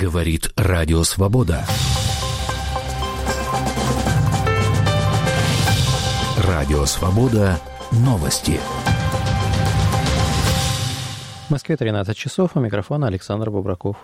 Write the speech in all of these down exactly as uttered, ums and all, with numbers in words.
Говорит Радио Свобода. Радио Свобода. Новости. В Москве тринадцать часов, у микрофона Александр Бобраков.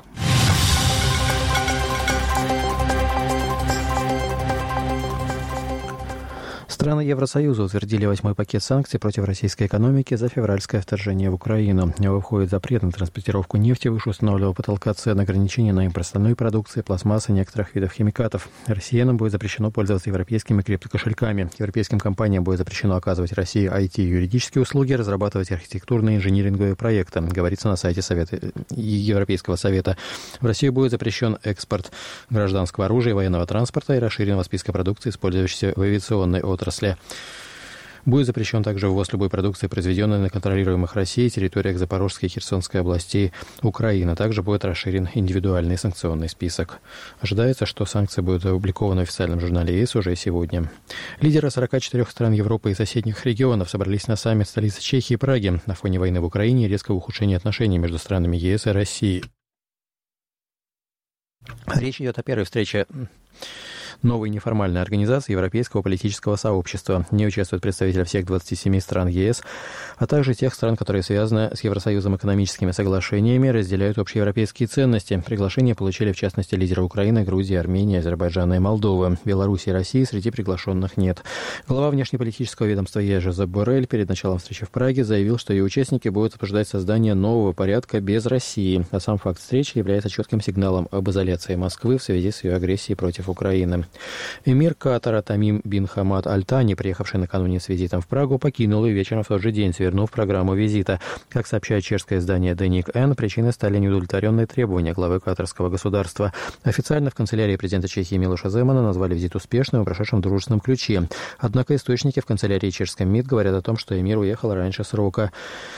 Страны Евросоюза утвердили восьмой пакет санкций против российской экономики за февральское вторжение в Украину. В него входит запрет на транспортировку нефти выше установленного потолка цен, ограничения на импорт остальной продукции, пластмассы и некоторых видов химикатов. Россиянам будет запрещено пользоваться европейскими криптокошельками. Европейским компаниям будет запрещено оказывать России ай ти и юридические услуги, разрабатывать архитектурные и инжиниринговые проекты, говорится на сайте Совета, Европейского Совета. В Россию будет запрещен экспорт гражданского оружия и военного транспорта и расширенного списка продукции, использующейся в авиационной отрасли. Будет запрещен также ввоз любой продукции, произведенной на контролируемых Россией территориях Запорожской и Херсонской областей Украины. Также будет расширен индивидуальный санкционный список. Ожидается, что санкции будут опубликованы в официальном журнале ЕС уже сегодня. Лидеры сорока четырёх стран Европы и соседних регионов собрались на саммит столицы Чехии Праге на фоне войны в Украине и резкого ухудшения отношений между странами ЕС и Россией. Речь идет о первой встрече новой неформальной организации Европейского политического сообщества. В ней участвуют представители всех двадцати семи стран ЕС, а также тех стран, которые связаны с Евросоюзом экономическими соглашениями, разделяют общеевропейские ценности. Приглашение получили, в частности, лидеры Украины, Грузии, Армении, Азербайджана и Молдовы. Беларуси и России среди приглашенных нет. Глава внешнеполитического ведомства ЕС Жозеп Боррель перед началом встречи в Праге заявил, что ее участники будут обсуждать создание нового порядка без России. А сам факт встречи является четким сигналом об изоляции Москвы в связи с ее агрессией против Украины. Эмир Катара Тамим бин Хамад Аль-Тани, приехавший накануне с визитом в Прагу, покинул ее вечером в тот же день, свернув программу визита. Как сообщает чешское издание Деник Н, причиной стали неудовлетворенные требования главы катарского государства. Официально в канцелярии президента Чехии Милоша Земана назвали визит успешным и прошедшим в дружественном ключе. Однако источники в канцелярии чешском МИД говорят о том, что эмир уехал раньше срока.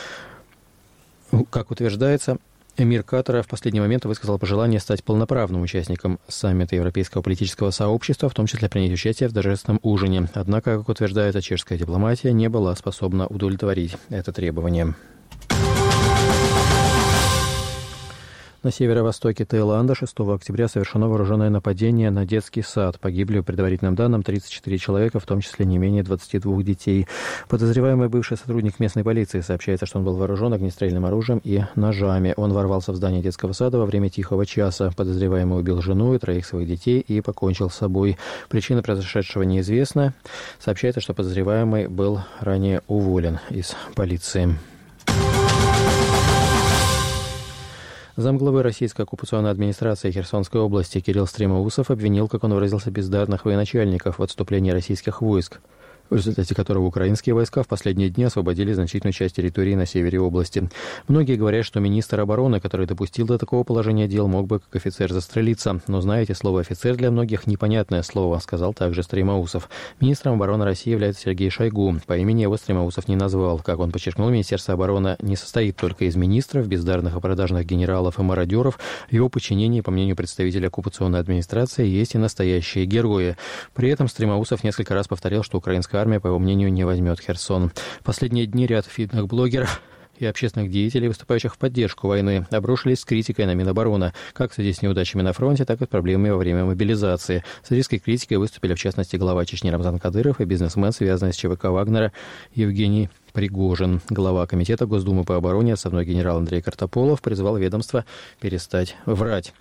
Как утверждается, эмир Катара в последний момент высказал пожелание стать полноправным участником саммита Европейского политического сообщества, в том числе принять участие в торжественном ужине. Однако, как утверждается, чешская дипломатия не была способна удовлетворить это требование. На северо-востоке Таиланда шестого октября совершено вооруженное нападение на детский сад. Погибли, по предварительным данным, тридцать четыре человека, в том числе не менее двадцати двух детей. Подозреваемый бывший сотрудник местной полиции. Сообщается, что он был вооружен огнестрельным оружием и ножами. Он ворвался в здание детского сада во время тихого часа. Подозреваемый убил жену и троих своих детей и покончил с собой. Причина произошедшего неизвестна. Сообщается, что подозреваемый был ранее уволен из полиции. Замглавы российской оккупационной администрации Херсонской области Кирилл Стремоусов обвинил, как он выразился, бездарных военачальников в отступлении российских войск, в результате которого украинские войска в последние дни освободили значительную часть территории на севере области. Многие говорят, что министр обороны, который допустил до такого положения дел, мог бы как офицер застрелиться. Но, знаете, слово «офицер» для многих непонятное слово, сказал также Стремоусов. Министром обороны России является Сергей Шойгу. По имени его Стремоусов не назвал. Как он подчеркнул, Министерство обороны не состоит только из министров, бездарных и продажных генералов и мародеров. В его подчинении, по мнению представителя оккупационной администрации, есть и настоящие герои. При этом Стремоусов несколько раз повторил, что украинская армия, по его мнению, не возьмет Херсон. В последние дни ряд видных блогеров и общественных деятелей, выступающих в поддержку войны, обрушились с критикой на Минобороны, как в связи с неудачами на фронте, так и с проблемами во время мобилизации. С резкой критикой выступили, в частности, глава Чечни Рамзан Кадыров и бизнесмен, связанный с ЧВК Вагнера, Евгений Пригожин. Глава Комитета Госдумы по обороне, отставной генерал Андрей Картополов, призвал ведомство перестать врать.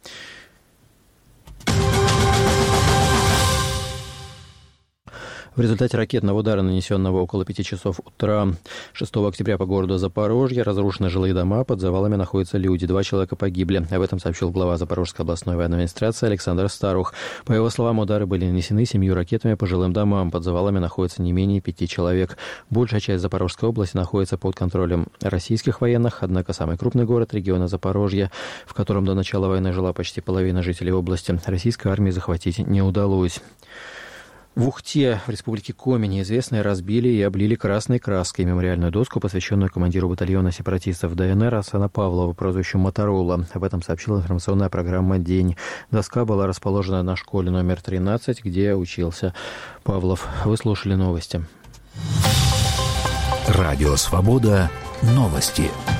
В результате ракетного удара, нанесенного около пяти часов утра шестого октября по городу Запорожье, разрушены жилые дома, под завалами находятся люди. Два человека погибли. Об этом сообщил глава Запорожской областной военной администрации Александр Старух. По его словам, удары были нанесены семью ракетами по жилым домам. Под завалами находится не менее пяти человек. Большая часть Запорожской области находится под контролем российских военных, однако самый крупный город региона Запорожье, в котором до начала войны жила почти половина жителей области, российской армии захватить не удалось. В Ухте, в республике Коми, неизвестные разбили и облили красной краской мемориальную доску, посвященную командиру батальона сепаратистов ДНР Асана Павлова, прозвищем Моторола. Об этом сообщила информационная программа «День». Доска была расположена на школе номер тринадцать, где учился Павлов. Вы слушали новости. Радио «Свобода». Новости.